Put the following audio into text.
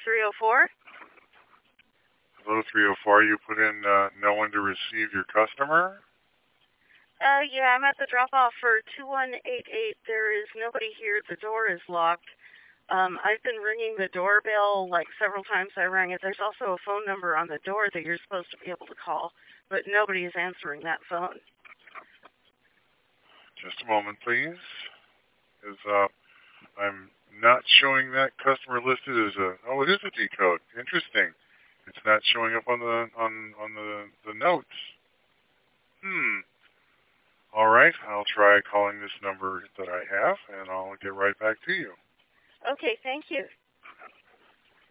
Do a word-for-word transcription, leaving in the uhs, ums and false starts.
three oh four. Hello, three oh four. You put in uh, no one to receive your customer? Uh, yeah, I'm at the drop-off for two one eight eight. There is nobody here. The door is locked. Um, I've been ringing the doorbell like several times I rang it. There's also a phone number on the door that you're supposed to be able to call, but nobody is answering that phone. Just a moment, please. Is uh, I'm not showing that customer listed as a. Oh, it is a decode. Interesting. It's not showing up on the on on the the notes. Hmm. All right. I'll try calling this number that I have, and I'll get right back to you. Okay, thank you.